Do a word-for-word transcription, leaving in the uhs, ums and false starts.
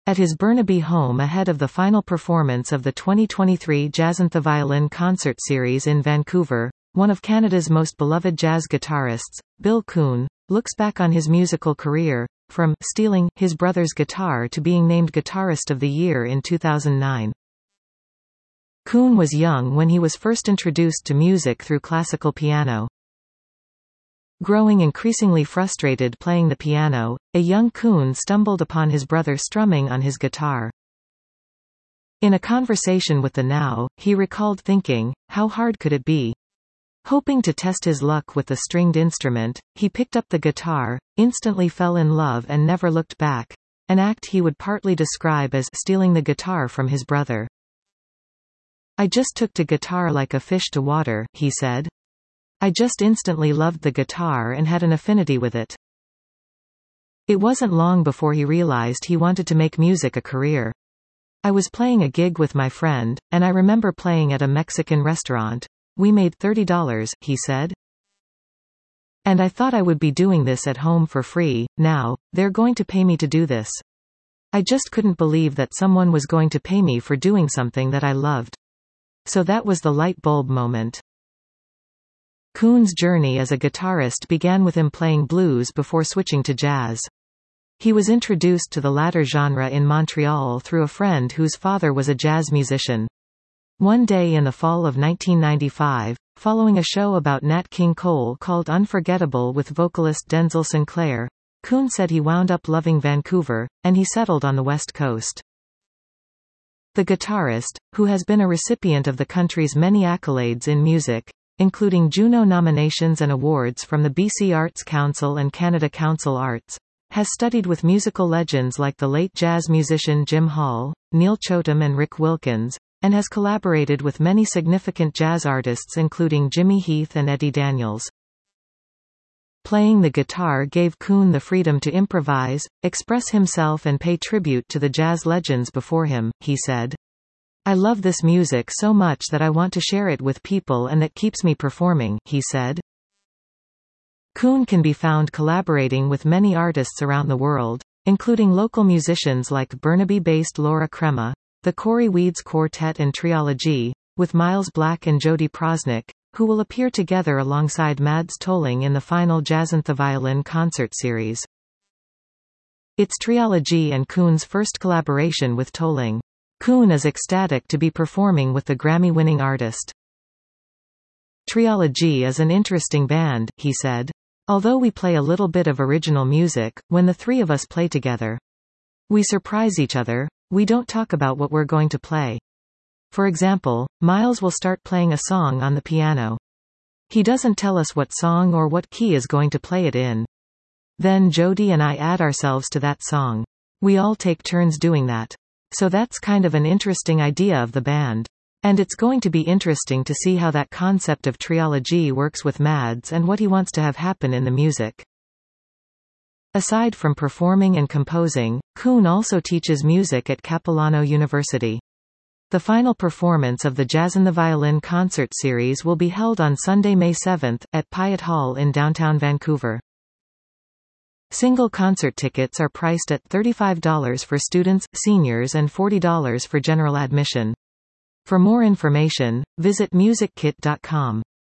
At his Burnaby home ahead of the final performance of the twenty twenty-three Jazzantha Violin Concert Series in Vancouver, one of Canada's most beloved jazz guitarists, Bill Kuhn, looks back on his musical career, from stealing his brother's guitar to being named Guitarist of the Year in two thousand nine. Kuhn was young when he was first introduced to music through classical piano. Growing increasingly frustrated playing the piano, a young Kuhn stumbled upon his brother strumming on his guitar. In a conversation with the Now, he recalled thinking, how hard could it be? Hoping to test his luck with the stringed instrument, he picked up the guitar, instantly fell in love and never looked back, an act he would partly describe as stealing the guitar from his brother. I just took to guitar like a fish to water, he said. I just instantly loved the guitar and had an affinity with it. It wasn't long before he realized he wanted to make music a career. I was playing a gig with my friend, and I remember playing at a Mexican restaurant. We made thirty dollars, he said. And I thought I would be doing this at home for free. Now, they're going to pay me to do this. I just couldn't believe that someone was going to pay me for doing something that I loved. So that was the light bulb moment. Kuhn's journey as a guitarist began with him playing blues before switching to jazz. He was introduced to the latter genre in Montreal through a friend whose father was a jazz musician. One day in the fall of nineteen ninety-five, following a show about Nat King Cole called Unforgettable with vocalist Denzel Sinclair, Kuhn said he wound up loving Vancouver, and he settled on the West Coast. The guitarist, who has been a recipient of the country's many accolades in music, including Juno nominations and awards from the B C Arts Council and Canada Council Arts, has studied with musical legends like the late jazz musician Jim Hall, Neil Chotem and Rick Wilkins, and has collaborated with many significant jazz artists including Jimmy Heath and Eddie Daniels. Playing the guitar gave Kuhn the freedom to improvise, express himself and pay tribute to the jazz legends before him, he said. I love this music so much that I want to share it with people and that keeps me performing, he said. Kuhn can be found collaborating with many artists around the world, including local musicians like Burnaby-based Laura Crema, the Corey Weeds Quartet and Triology, with Miles Black and Jody Prosnick, who will appear together alongside Mads Tolling in the final Jazzantha Violin Concert Series. It's Triology and Kuhn's first collaboration with Tolling. Kuhn is ecstatic to be performing with the Grammy-winning artist. Triology is an interesting band, he said. Although we play a little bit of original music, when the three of us play together, we surprise each other. We don't talk about what we're going to play. For example, Miles will start playing a song on the piano. He doesn't tell us what song or what key is going to play it in. Then Jody and I add ourselves to that song. We all take turns doing that. So that's kind of an interesting idea of the band. And it's going to be interesting to see how that concept of triology works with Mads and what he wants to have happen in the music. Aside from performing and composing, Kuhn also teaches music at Capilano University. The final performance of the Jazzantha Violin Concert Series will be held on Sunday, May seventh, at Pyatt Hall in downtown Vancouver. Single concert tickets are priced at thirty-five dollars for students, seniors and forty dollars for general admission. For more information, visit music kit dot com.